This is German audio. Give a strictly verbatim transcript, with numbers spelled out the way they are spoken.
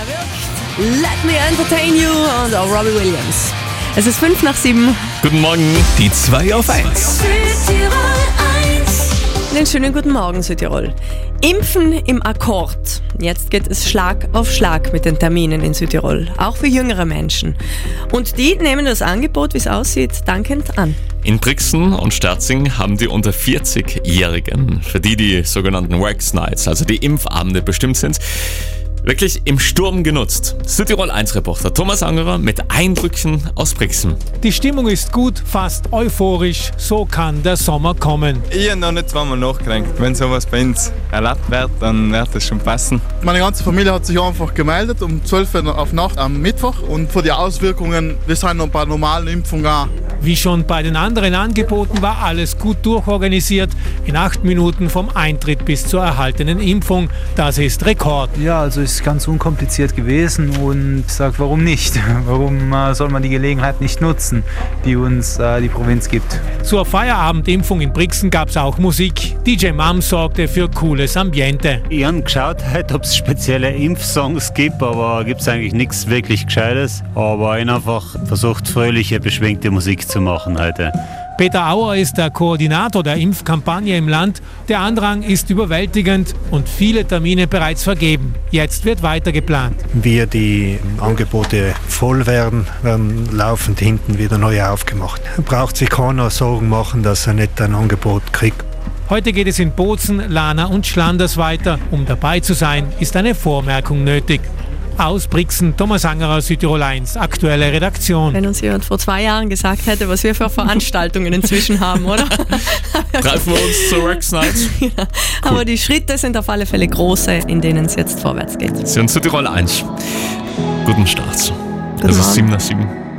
Er wirkt. Let me entertain you und auch Robbie Williams. Es ist fünf nach sieben. Guten Morgen, die zwei auf eins. Einen schönen guten Morgen, Südtirol. Impfen im Akkord. Jetzt geht es Schlag auf Schlag mit den Terminen in Südtirol, auch für jüngere Menschen. Und die nehmen das Angebot, wie es aussieht, dankend an. In Brixen und Sterzing haben die unter vierzig-Jährigen, für die die sogenannten Wax Nights, also die Impfabende bestimmt sind, wirklich im Sturm genutzt. Südtirol eins Reporter Thomas Angerer mit Eindrücken aus Brixen. Die Stimmung ist gut, fast euphorisch. So kann der Sommer kommen. Ich habe noch nicht zweimal nachgedacht. Wenn sowas bei uns erlaubt wird, dann wird das schon passen. Meine ganze Familie hat sich einfach gemeldet um zwölf Uhr auf Nacht am Mittwoch. Und für die Auswirkungen, wir sind noch bei normalen Impfungen auch. Wie schon bei den anderen Angeboten war alles gut durchorganisiert. In acht Minuten vom Eintritt bis zur erhaltenen Impfung. Das ist Rekord. Ja, also ist ganz unkompliziert gewesen und ich sage, warum nicht? Warum äh, soll man die Gelegenheit nicht nutzen, die uns äh, die Provinz gibt? Zur Feierabendimpfung in Brixen gab es auch Musik. D J Mam sorgte für cooles Ambiente. Ich habe geschaut, ob es spezielle Impfsongs gibt, aber gibt es eigentlich nichts wirklich Gescheites. Aber ich habe einfach versucht, fröhliche, beschwingte Musik zu machen heute. Peter Auer ist der Koordinator der Impfkampagne im Land. Der Andrang ist überwältigend und viele Termine bereits vergeben. Jetzt wird weiter geplant. Wie die Angebote voll werden, werden laufend hinten wieder neu aufgemacht. Braucht sich keiner Sorgen machen, dass er nicht ein Angebot kriegt. Heute geht es in Bozen, Lana und Schlanders weiter. Um dabei zu sein, ist eine Vormerkung nötig. Aus Brixen, Thomas Angerer, Südtirol eins, aktuelle Redaktion. Wenn uns jemand vor zwei Jahren gesagt hätte, was wir für Veranstaltungen inzwischen haben, oder? Treffen wir uns zur Wax Night. Ja, cool. Aber die Schritte sind auf alle Fälle große, in denen es jetzt vorwärts geht. Sie sind Südtirol eins. Guten Start. Guten Es ist Morgen. sieben nach sieben.